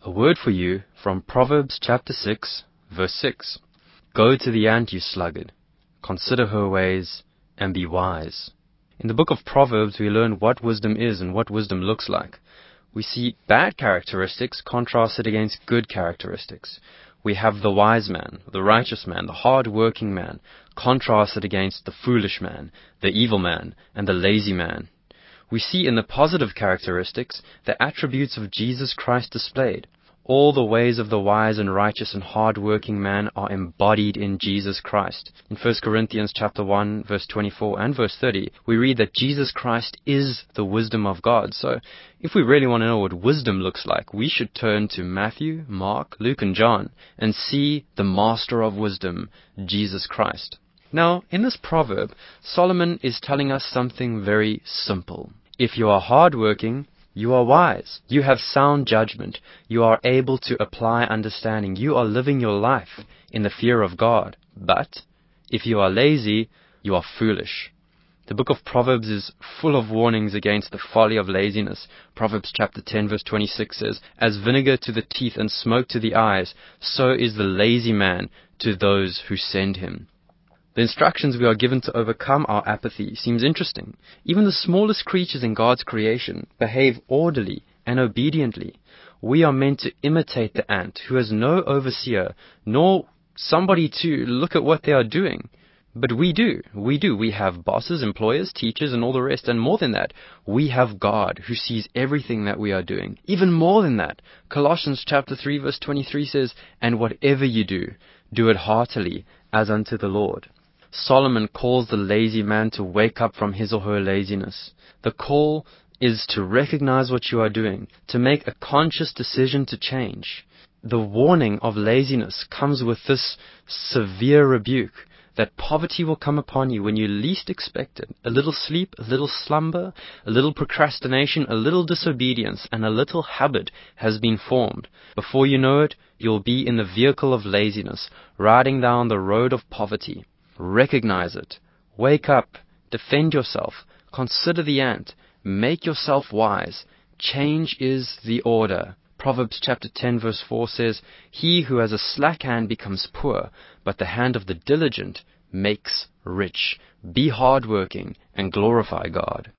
A word for you from Proverbs chapter 6, verse 6. Go to the ant, you sluggard. Consider her ways and be wise. In the book of Proverbs, we learn what wisdom is and what wisdom looks like. We see bad characteristics contrasted against good characteristics. We have the wise man, the righteous man, the hard-working man, contrasted against the foolish man, the evil man, and the lazy man. We see in the positive characteristics the attributes of Jesus Christ displayed. All the ways of the wise and righteous and hard-working man are embodied in Jesus Christ. In 1 Corinthians chapter 1, verse 24 and verse 30, we read that Jesus Christ is the wisdom of God. So, if we really want to know what wisdom looks like, we should turn to Matthew, Mark, Luke, and John and see the master of wisdom, Jesus Christ. Now, in this proverb, Solomon is telling us something very simple. If you are hardworking, you are wise. You have sound judgment. You are able to apply understanding. You are living your life in the fear of God. But if you are lazy, you are foolish. The book of Proverbs is full of warnings against the folly of laziness. Proverbs chapter 10 verse 26 says, "As vinegar to the teeth and smoke to the eyes, so is the lazy man to those who send him." The instructions we are given to overcome our apathy seems interesting. Even the smallest creatures in God's creation behave orderly and obediently. We are meant to imitate the ant, who has no overseer, nor somebody to look at what they are doing. But we do. We have bosses, employers, teachers, and all the rest. And more than that, we have God who sees everything that we are doing. Even more than that, Colossians chapter 3 verse 23 says, "And whatever you do, do it heartily as unto the Lord." Solomon calls the lazy man to wake up from his or her laziness. The call is to recognize what you are doing, to make a conscious decision to change. The warning of laziness comes with this severe rebuke that poverty will come upon you when you least expect it. A little sleep, a little slumber, a little procrastination, a little disobedience, and a little habit has been formed. Before you know it, you'll be in the vehicle of laziness, riding down the road of poverty. Recognize it. Wake up. Defend yourself. Consider the ant. Make yourself wise. Change is the order. Proverbs chapter 10 verse 4 says, "He who has a slack hand becomes poor, but the hand of the diligent makes rich." Be hardworking and glorify God.